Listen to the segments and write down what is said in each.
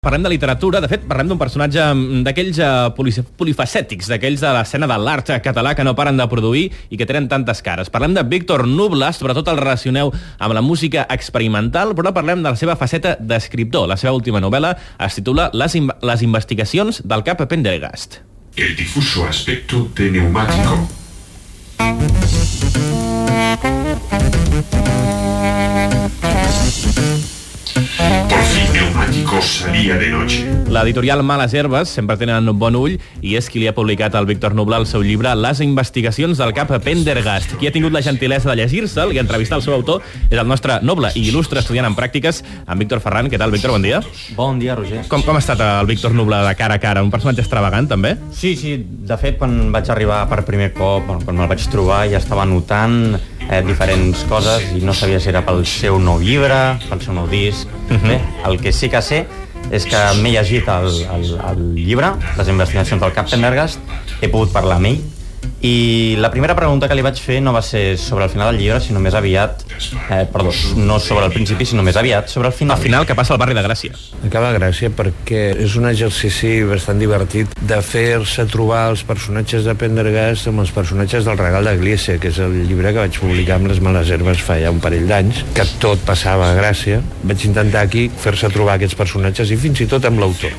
Parlem de literatura, de fet, parlem d'un personatge d'aquells polifacètics, d'aquells de l'escena de l'art català que no paren de produir i que tenen tantes cares. Parlem de Víctor Nubla, sobretot el relacioneu amb la música experimental, però parlem de la seva faceta d'escriptor. La seva última novel·la es titula Les investigacions del cap Pendergast. El difuso aspecto de neumático. Por fin Neumático salía de noche. L'editorial Males Herbes sempre tenen un bon ull i és qui li ha publicat al Víctor Nubla el seu llibre Les investigacions del cap Pendergast. Qui ha tingut la gentilesa de llegir-se'l i entrevistar el seu autor és el nostre noble i il·lustre estudiant en pràctiques, en Víctor Ferran. Què tal, Víctor? Bon dia. Bon dia, Roger. Com ha estat el Víctor Nubla de cara a cara? Un personatge extravagant, també? Sí. De fet, quan vaig arribar per primer cop, quan me'l vaig trobar, ja estava notant diferents coses i no sabia si era pel seu nou llibre, pel seu nou disc. Bé, el que sí que sé és que m'he llegit el llibre, Les investigacions del cap Pendergast, he pogut parlar amb ell, i la primera pregunta que li vaig fer no va ser sobre el final del llibre, sinó més aviat... no sobre el principi, sinó més aviat sobre el final. Al final, que passa al barri de Gràcia. Acaba Gràcia perquè és un exercici bastant divertit de fer-se trobar els personatges de Pendergast amb els personatges del Regal de Gliese, que és el llibre que vaig publicar amb les Males Herbes fa ja un parell d'anys, que tot passava a Gràcia. Vaig intentar aquí fer-se trobar aquests personatges i fins i tot amb l'autor.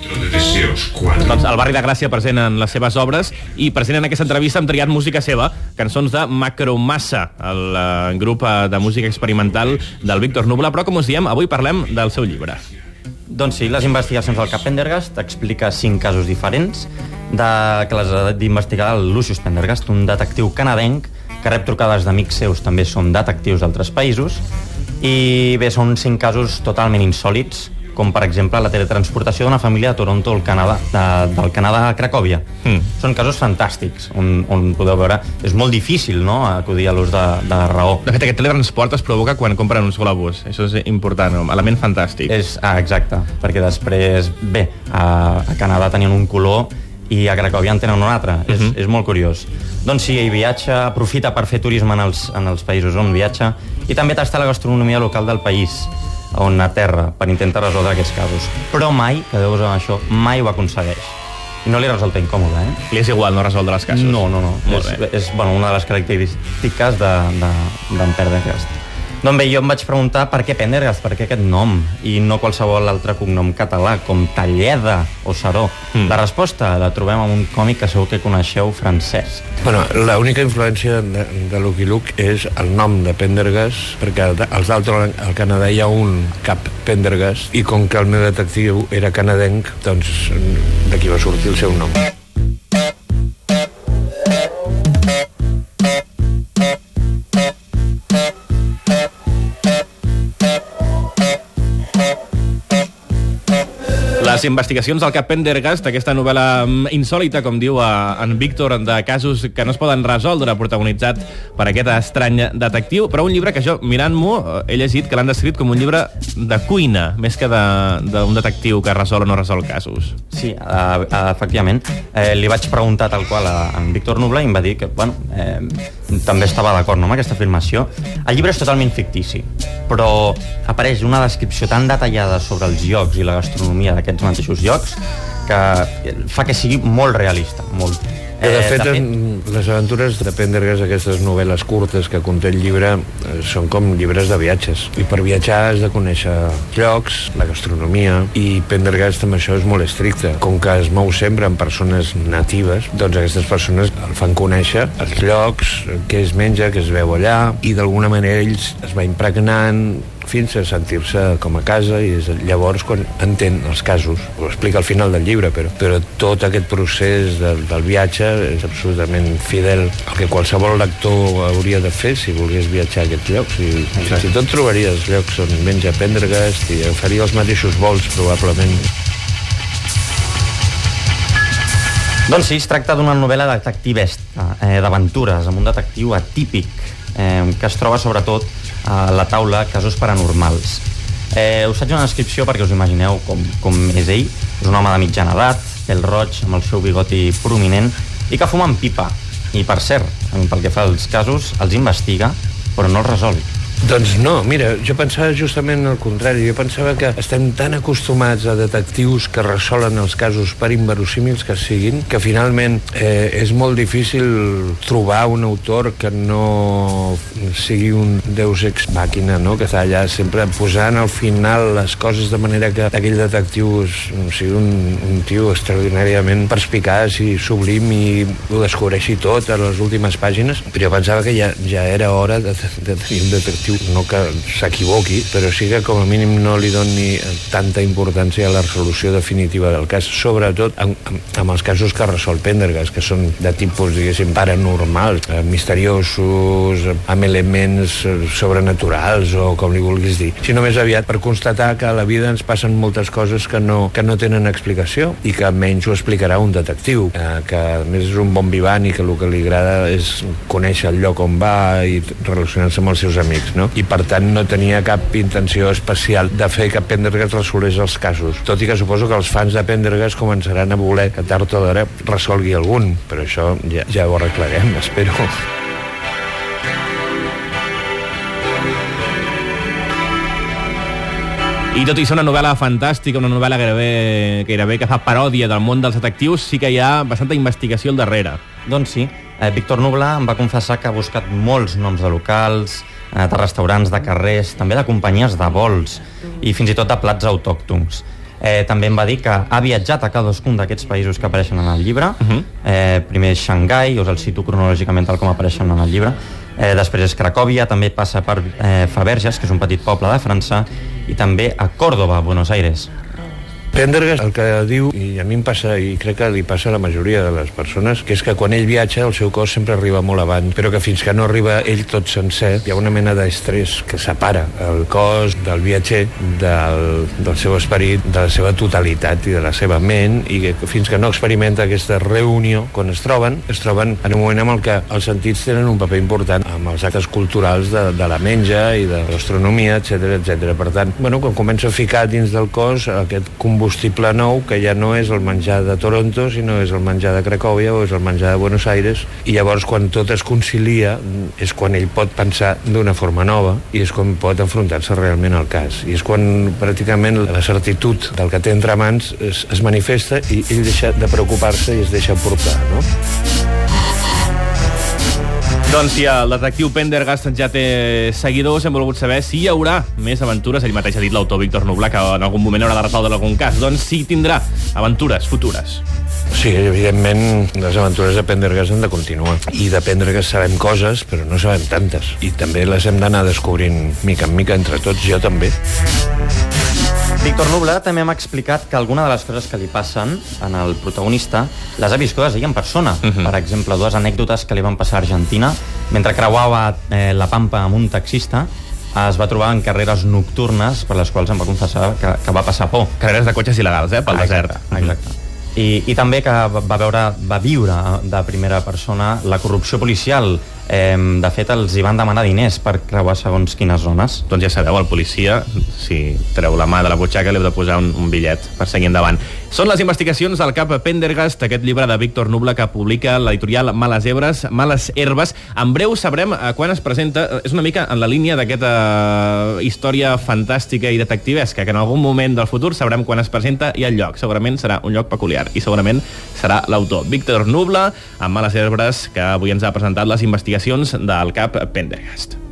Doncs el barri de Gràcia present en les seves obres i present en aquesta entrevista hem triat música seva, cançons de Macromassa, el grup de música experimental del Víctor Nubla, però com us diem, avui parlem del seu llibre. Doncs sí, Les investigacions del cap Pendergast explica 5 casos diferents que les ha d'investigar el Lucius Pendergast, un detectiu canadenc que rep trucades d'amics seus, també són detectius d'altres països, i bé, són 5 casos totalment insòlits, com per exemple la teletransportació d'una família de Toronto al Canadà, del Canadà a Cracòvia. Són casos fantàstics, on podeu veure, és molt difícil, no?, acudir a l'ús de la raó. De fet, aquest teletransport es provoca quan compren uns globus, això és important, un element fantàstic. Exacte, perquè després, bé, a Canadà tenien un color i a Cracòvia en tenen un altre, és molt curiós. Doncs sí, ell viatja, aprofita per fer turisme en els països on viatja i també tasta la gastronomia local del país on aterra per intentar resoldre aquests casos. Però mai, quedeu-vos amb això, mai ho aconsegueix. I no li resulta incòmode, Li és igual no resoldre els casos? No. És una de les característiques d'en Pendergast. Doncs bé, jo em vaig preguntar per què Pendergast, per què aquest nom, i no qualsevol altre cognom català, com Talleda o Saró. La resposta la trobem en un còmic que segur que coneixeu, Francesc. Bueno, l'única influència de Lucky Luke és el nom de Pendergast, perquè als altres al Canadà hi ha un cap Pendergast, i com que el meu detectiu era canadenc, doncs d'aquí va sortir el seu nom. Les investigacions del cap Pendergast, aquesta novel·la insòlita, com diu en Víctor, de casos que no es poden resoldre, protagonitzat per aquest estrany detectiu, però un llibre que jo, mirant-m'ho, he llegit que l'han descrit com un llibre de cuina, més que d'un detectiu que resol o no resol casos. Sí, efectivament. Li vaig preguntar tal qual a en Víctor Nubla i em va dir que, també estava d'acord amb aquesta afirmació. El llibre és totalment fictici, però apareix una descripció tan detallada sobre els llocs i la gastronomia d'aquests mateixos llocs que fa que sigui molt realista, molt. De fet, les aventures de Pendergast, aquestes novel·les curtes que conté el llibre, són com llibres de viatges. I per viatjar has de conèixer llocs, la gastronomia, i Pendergast amb això és molt estricte. Com que es mou sempre amb persones natives, doncs aquestes persones el fan conèixer els llocs, què es menja, què es veu allà, i d'alguna manera ells es va impregnant fins a sentir-se com a casa, i és llavors quan entén els casos. Ho explica al final del llibre, però tot aquest procés del viatge és absolutament fidel al que qualsevol lector hauria de fer si volgués viatjar a aquests llocs, i fins i tot trobaries llocs on menja Pendergast i faria els mateixos vols, probablement. Doncs sí, es tracta d'una novel·la detectivesca, d'aventures, amb un detectiu atípic, que es troba sobretot a la taula casos paranormals. Us faig una descripció perquè us imagineu com és ell. És un home de mitjana edat, pèl roig, amb el seu bigoti prominent i que fuma amb pipa. I per cert, pel que fa als casos, els investiga però no els resol. Doncs no, mira, jo pensava justament el contrari. Jo pensava que estem tan acostumats a detectius que resolen els casos per inverosímils que siguin, que finalment és molt difícil trobar un autor que no sigui un deus ex màquina, no? Que està allà sempre posant al final les coses de manera que aquell detectiu sigui un tio extraordinàriament perspicaç i sublim i ho descobreixi tot a les últimes pàgines. Però jo pensava que ja era hora de tenir un detectiu, no que s'equivoqui, però sí que com a mínim no li doni tanta importància a la resolució definitiva del cas, sobretot amb els casos que resol Pendergast, que són de tipus, diguéssim, paranormals, misteriosos, amb elements sobrenaturals o com li vulguis dir, sinó més aviat per constatar que a la vida ens passen moltes coses que no tenen explicació i que menys ho explicarà un detectiu, que a més és un bon vivant i que el que li agrada és conèixer el lloc on va i relacionar-se amb els seus amics, no? I per tant no tenia cap intenció especial de fer que Pendergast resolés els casos, tot i que suposo que els fans de Pendergast començaran a voler que tard o d'hora resolgui algun, però això ja ho arreglarem, espero. I tot i ser una novel·la fantàstica, una novel·la gairebé que fa paròdia del món dels detectius, sí que hi ha bastanta investigació al darrere. Doncs sí. Víctor Nubla em va confessar que ha buscat molts noms de locals, de restaurants, de carrers, també de companyies de vols i fins i tot de plats autòctons. També em va dir que ha viatjat a cadascun d'aquests països que apareixen en el llibre. Primer Xangai, us el cito cronològicament tal com apareixen en el llibre. Després és Cracòvia, també passa per Faverges, que és un petit poble de França, i també a Còrdova, Buenos Aires. Pendergast el que diu, i a mi em passa, i crec que li passa a la majoria de les persones, que és que quan ell viatja el seu cos sempre arriba molt abans, però que fins que no arriba ell tot sencer, hi ha una mena d'estrès que separa el cos del viatger del seu esperit, de la seva totalitat i de la seva ment, i que fins que no experimenta aquesta reunió, quan es troben en un moment en el que els sentits tenen un paper important amb els actes culturals de la menja i de l'astronomia, etc. Per tant, quan comença a ficar dins del cos aquest combustible nou, que ja no és el menjar de Toronto, sinó és el menjar de Cracòvia o és el menjar de Buenos Aires, i llavors quan tot es concilia és quan ell pot pensar d'una forma nova i és quan pot enfrontar-se realment al cas, i és quan pràcticament la certitud del que té entre mans es manifesta i ell deixa de preocupar-se i es deixa portar, no? Doncs si el detectiu Pendergast ja té seguidors, hem volgut saber si hi haurà més aventures. Ell mateix ha dit, l'autor Víctor Nubla, que en algun moment haurà de resoldre algun cas. Doncs si tindrà aventures futures. Sí, evidentment les aventures de Pendergast han de continuar. I de Pendergast sabem coses, però no sabem tantes. I també les hem d'anar descobrint mica en mica entre tots, jo també. Víctor Nubla també m'ha explicat que alguna de les coses que li passen en el protagonista les ha viscudes ell en persona. Per exemple, 2 anècdotes que li van passar a Argentina. Mentre creuava la Pampa amb un taxista, es va trobar en carreres nocturnes per les quals em va confessar que va passar por. Carreres de cotxes il·legals, pel desert. Exacte. I també que va viure de primera persona la corrupció policial. De fet, els hi van demanar diners per creuar segons quines zones. Doncs ja sabeu, el policia, si treu la mà de la butxaca, li heu de posar un bitllet per seguir endavant. Són les investigacions del cap Pendergast, aquest llibre de Víctor Nubla que publica l'editorial Males Herbes. En breu sabrem quan es presenta. És una mica en la línia d'aquesta història fantàstica i detectivesca, que en algun moment del futur sabrem quan es presenta i el lloc. Segurament serà un lloc peculiar i segurament serà l'autor Víctor Nubla, amb Males Herbes, que avui ens ha presentat les investigacions del cap Pendergast.